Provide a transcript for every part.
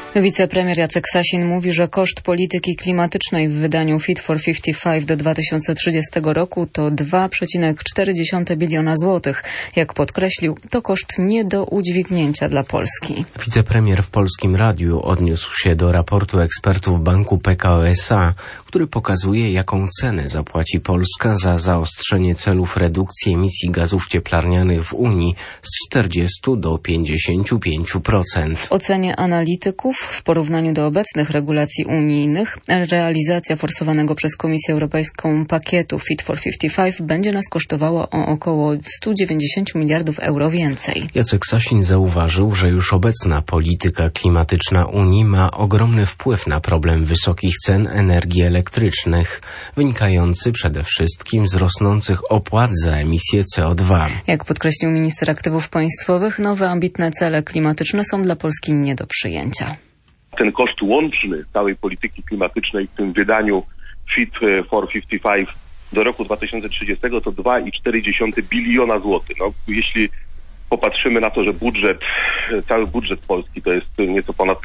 Wicepremier Jacek Sasin mówi, że koszt polityki klimatycznej w wydaniu Fit for 55 do 2030 roku to 2,4 biliona złotych. Jak podkreślił, to koszt nie do udźwignięcia dla Polski. Wicepremier w Polskim Radiu odniósł się do raportu ekspertów banku PKO SA, który pokazuje, jaką cenę zapłaci Polska za zaostrzenie celów redukcji emisji gazów cieplarnianych w Unii z 40 do 55%. W ocenie analityków w porównaniu do obecnych regulacji unijnych realizacja forsowanego przez Komisję Europejską pakietu Fit for 55 będzie nas kosztowała o około 190 miliardów euro więcej. Jacek Sasin zauważył, że już obecna polityka klimatyczna Unii ma ogromny wpływ na problem wysokich cen energii elektrycznych, wynikający przede wszystkim z rosnących opłat za emisję CO2. Jak podkreślił minister aktywów państwowych, nowe ambitne cele klimatyczne są dla Polski nie do przyjęcia. Ten koszt łączny całej polityki klimatycznej w tym wydaniu Fit for 55 do roku 2030 to 2,4 biliona złotych. No, jeśli popatrzymy na to, że cały budżet Polski to jest nieco ponad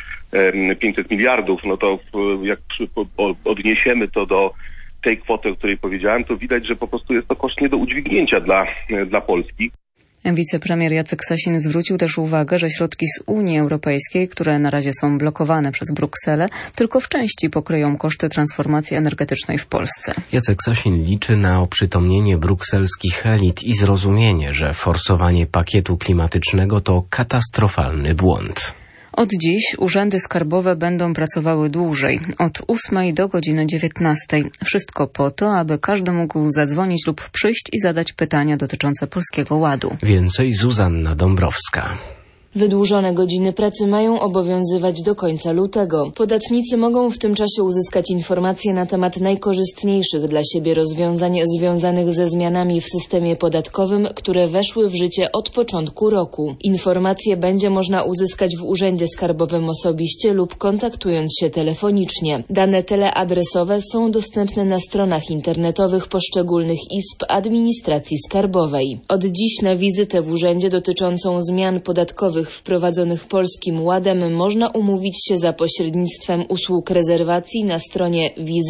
500 miliardów, no to jak odniesiemy to do tej kwoty, o której powiedziałem, to widać, że po prostu jest to koszt nie do udźwignięcia dla Polski. Wicepremier Jacek Sasin zwrócił też uwagę, że środki z Unii Europejskiej, które na razie są blokowane przez Brukselę, tylko w części pokryją koszty transformacji energetycznej w Polsce. Jacek Sasin liczy na oprzytomnienie brukselskich elit i zrozumienie, że forsowanie pakietu klimatycznego to katastrofalny błąd. Od dziś urzędy skarbowe będą pracowały dłużej, od 8 do godziny 19. Wszystko po to, aby każdy mógł zadzwonić lub przyjść i zadać pytania dotyczące Polskiego Ładu. Więcej Zuzanna Dąbrowska. Wydłużone godziny pracy mają obowiązywać do końca lutego. Podatnicy mogą w tym czasie uzyskać informacje na temat najkorzystniejszych dla siebie rozwiązań związanych ze zmianami w systemie podatkowym, które weszły w życie od początku roku. Informacje będzie można uzyskać w Urzędzie Skarbowym osobiście lub kontaktując się telefonicznie. Dane teleadresowe są dostępne na stronach internetowych poszczególnych izb administracji skarbowej. Od dziś na wizytę w urzędzie dotyczącą zmian podatkowych wprowadzonych Polskim Ładem można umówić się za pośrednictwem usług rezerwacji na stronie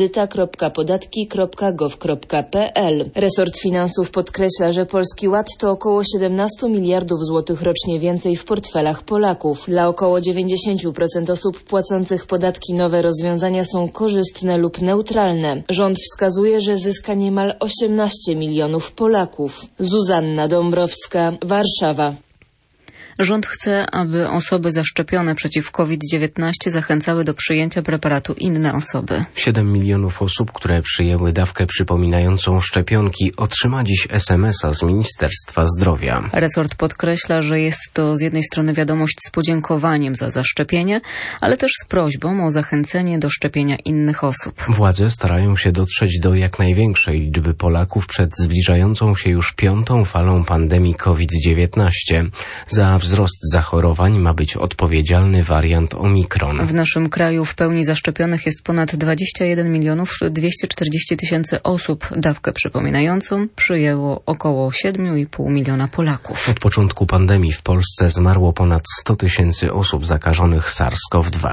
wizyta.podatki.gov.pl. Resort Finansów podkreśla, że Polski Ład to około 17 miliardów złotych rocznie więcej w portfelach Polaków. Dla około 90% osób płacących podatki nowe rozwiązania są korzystne lub neutralne. Rząd wskazuje, że zyska niemal 18 milionów Polaków. Zuzanna Dąbrowska, Warszawa. Rząd chce, aby osoby zaszczepione przeciw COVID-19 zachęcały do przyjęcia preparatu inne osoby. 7 milionów osób, które przyjęły dawkę przypominającą szczepionki, otrzyma dziś SMS-a z Ministerstwa Zdrowia. Resort podkreśla, że jest to z jednej strony wiadomość z podziękowaniem za zaszczepienie, ale też z prośbą o zachęcenie do szczepienia innych osób. Władze starają się dotrzeć do jak największej liczby Polaków przed zbliżającą się już 5. falą pandemii COVID-19. Za wzrost zachorowań ma być odpowiedzialny wariant Omikron. W naszym kraju w pełni zaszczepionych jest ponad 21 milionów 240 tysięcy osób. Dawkę przypominającą przyjęło około 7,5 miliona Polaków. Od początku pandemii w Polsce zmarło ponad 100 tysięcy osób zakażonych SARS-CoV-2.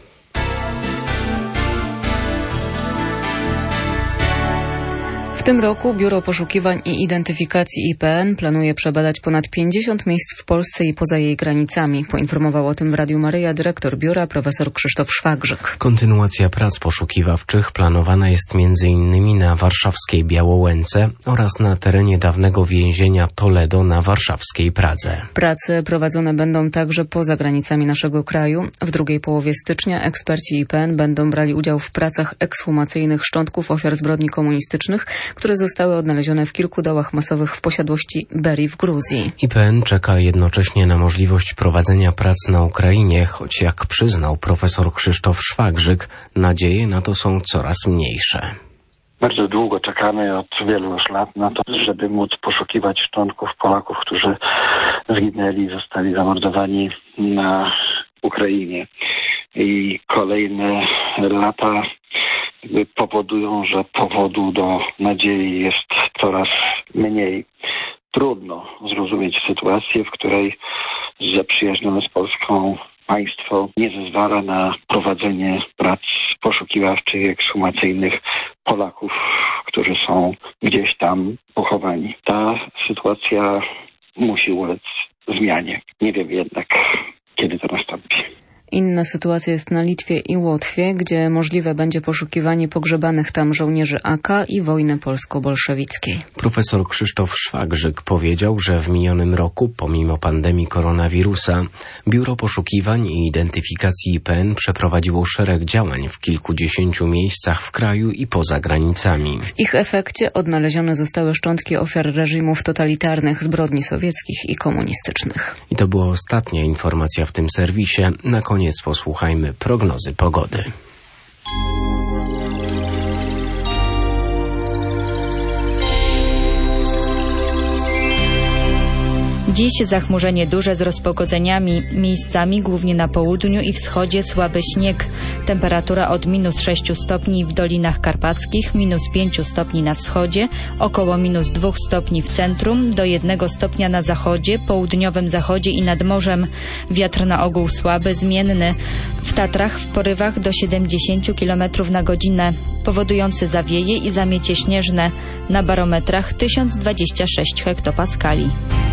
W tym roku Biuro Poszukiwań i Identyfikacji IPN planuje przebadać ponad 50 miejsc w Polsce i poza jej granicami. Poinformował o tym w Radiu Maryja dyrektor biura profesor Krzysztof Szwagrzyk. Kontynuacja prac poszukiwawczych planowana jest m.in. na warszawskiej Białołęce oraz na terenie dawnego więzienia Toledo na warszawskiej Pradze. Prace prowadzone będą także poza granicami naszego kraju. W drugiej połowie stycznia eksperci IPN będą brali udział w pracach ekshumacyjnych szczątków ofiar zbrodni komunistycznych, które zostały odnalezione w kilku dołach masowych w posiadłości Berii w Gruzji. IPN czeka jednocześnie na możliwość prowadzenia prac na Ukrainie, choć jak przyznał profesor Krzysztof Szwagrzyk, nadzieje na to są coraz mniejsze. Bardzo długo czekamy, od wielu już lat na to, żeby móc poszukiwać szczątków Polaków, którzy zginęli i zostali zamordowani na Ukrainie. I kolejne lata powodują, że powodu do nadziei jest coraz mniej. Trudno zrozumieć sytuację, w której zaprzyjaźnione z Polską państwo nie zezwala na prowadzenie prac poszukiwawczych i ekshumacyjnych Polaków, którzy są gdzieś tam pochowani. Ta sytuacja musi ulec zmianie. Nie wiem jednak, kiedy to nastąpi. Inna sytuacja jest na Litwie i Łotwie, gdzie możliwe będzie poszukiwanie pogrzebanych tam żołnierzy AK i wojny polsko-bolszewickiej. Profesor Krzysztof Szwagrzyk powiedział, że w minionym roku, pomimo pandemii koronawirusa, Biuro Poszukiwań i Identyfikacji IPN przeprowadziło szereg działań w kilkudziesięciu miejscach w kraju i poza granicami. W ich efekcie odnalezione zostały szczątki ofiar reżimów totalitarnych, zbrodni sowieckich i komunistycznych. I to była ostatnia informacja w tym serwisie. Na koniec posłuchajmy prognozy pogody. Dziś zachmurzenie duże z rozpogodzeniami, miejscami głównie na południu i wschodzie słaby śnieg. Temperatura od -6 stopni w Dolinach Karpackich, -5 stopni na wschodzie, około -2 stopni w centrum, do 1 stopnia na zachodzie, południowym zachodzie i nad morzem. Wiatr na ogół słaby, zmienny. W Tatrach w porywach do 70 km na godzinę, powodujący zawieje i zamiecie śnieżne. Na barometrach 1026 hektopaskali.